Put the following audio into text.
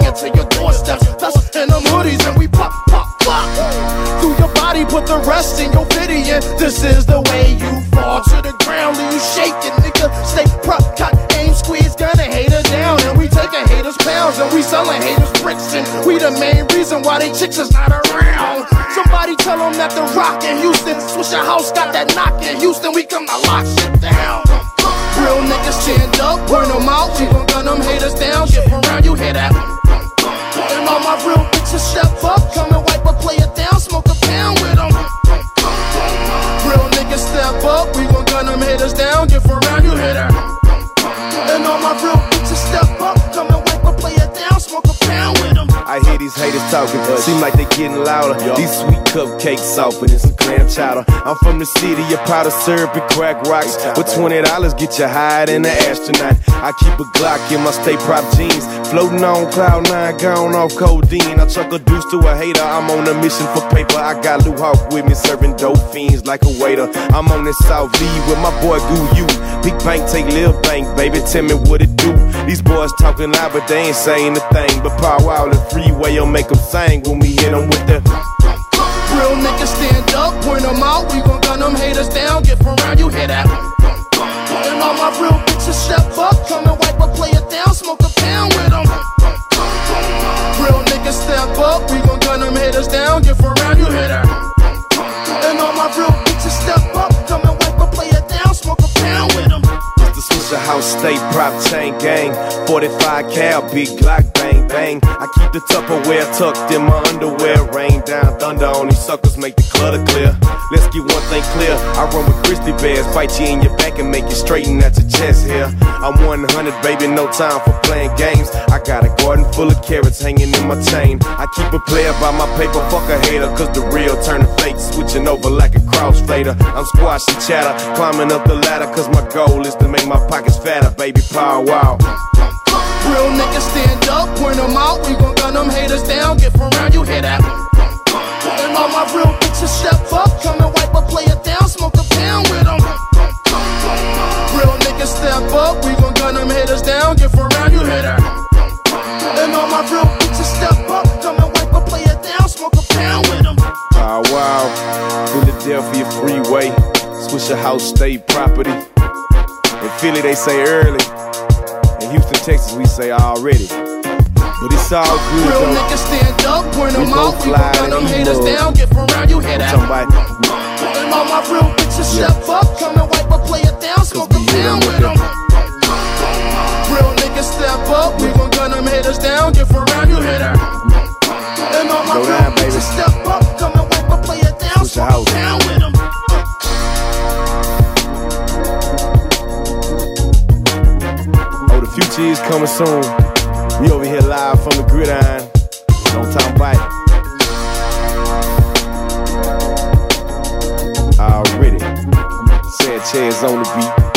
bringing to your doorsteps. Us in them hoodies and we pop, pop, pop. Through your body, put the rest in your Vidian. This is the way you fall to the ground, leave you shaking, nigga. Stay prop, cut, aim, squeeze, gun a hater down. And we taking haters pounds and we selling haters bricks. And we the main reason why they chicks is not around. Somebody tell them that the rock in Houston, Swisher House got that knock in Houston. We come to lock shit down. Real niggas stand up, burn them out. We gon' gun them haters down. Get around, you hear that? And all my real bitches step up, come and wipe a player down, smoke a pound with them. Real niggas step up, we gon' gun them haters down. Get around, you hear that? And all my real bitches step up, come and wipe a player down, smoke a pound with them. I hear these haters talking, seem like they getting louder. These sweet cupcakes softer than some clam chowder. I'm from the city of powder syrup and crack rocks. With $20 get you higher than an astronaut. I keep a Glock in my Stay Prop jeans, floating on cloud nine, gone off codeine. I chuck a deuce to a hater, I'm on a mission for paper. I got Lou Hawk with me, serving dope fiends like a waiter. I'm on this South V with my boy Goo You. Big bank take Lil Bank, baby, tell me what it do. These boys talking loud, but they ain't saying a thing. But Power Wow the freeway, will make them sing when we hit them with the real niggas stand up, point them out. We gon' gun them haters down, get around, you hear that? And all my real bitches step up, come and wipe a player down, smoke a pound with them. Real niggas step up, we gon' gun them haters down, get around, you hear that? And all my real bitches step up, come and wipe a player down, smoke a pound with them. It's the Swisher House Stay Prop chain gang, 45 cal, big Glock, bang bang. I keep the Tupperware tucked in my underwear. Rain down thunder on these suckers, make the clutter clear. Let's get one thing clear, I run with grizzly bears, bite you in your back and make you straighten at your chest here. I'm 100, baby, no time for playing games. I got a garden full of carrots hanging in my chain. I keep a player by my paper, fuck a hater, cause the real turning fake, switching over like a crossfader. I'm squashing chatter, climbing up the ladder, cause my goal is to make my pockets fatter, baby, Power Wow. Real niggas stand up, point them out. We gon' gun them haters down, get around, you hear that? And all my real bitches step up, come and wipe a player down, smoke a pound with them. Real niggas step up, we gon' gun them haters down, get around, you hear that? And all my real bitches step up, come and wipe a player down, smoke a pound with them. Power Wow, Philadelphia freeway, Swisher House State property. In Philly they say early. In Houston, Texas, we say already. But it's all good, real though. niggas stand up, point them out. We gon' gun them haters down, get around, you hear that? And all my real bitches step up, come and wipe a player down, smoke a pound with them. Real niggas step up, we gon' gun them haters down, get around, you hear that? And all my real bitches step up, come and wipe a player down, smoke a pound with them. Future is coming soon. We over here live from the gridiron. Don't talk about it. Already. Sanchez on the beat.